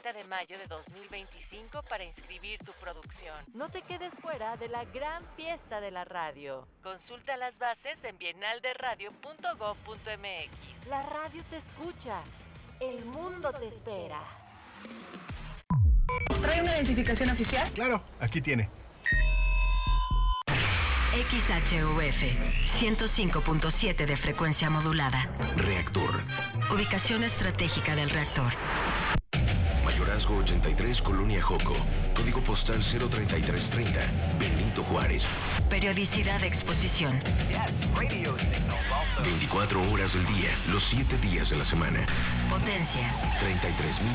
30 de mayo de 2025 para inscribir tu producción. No te quedes fuera de la gran fiesta de la radio. Consulta las bases en bienalderadio.gov.mx. La radio te escucha. El mundo te espera. ¿Trae una identificación oficial? Claro, aquí tiene. XHUF 105.7 de frecuencia modulada. Reactor. Ubicación estratégica del reactor. Mayorazgo 83, Colonia Joco. Código postal 03330. Benito Juárez. Periodicidad de exposición. 24 horas del día, los 7 días de la semana. Potencia. 33,000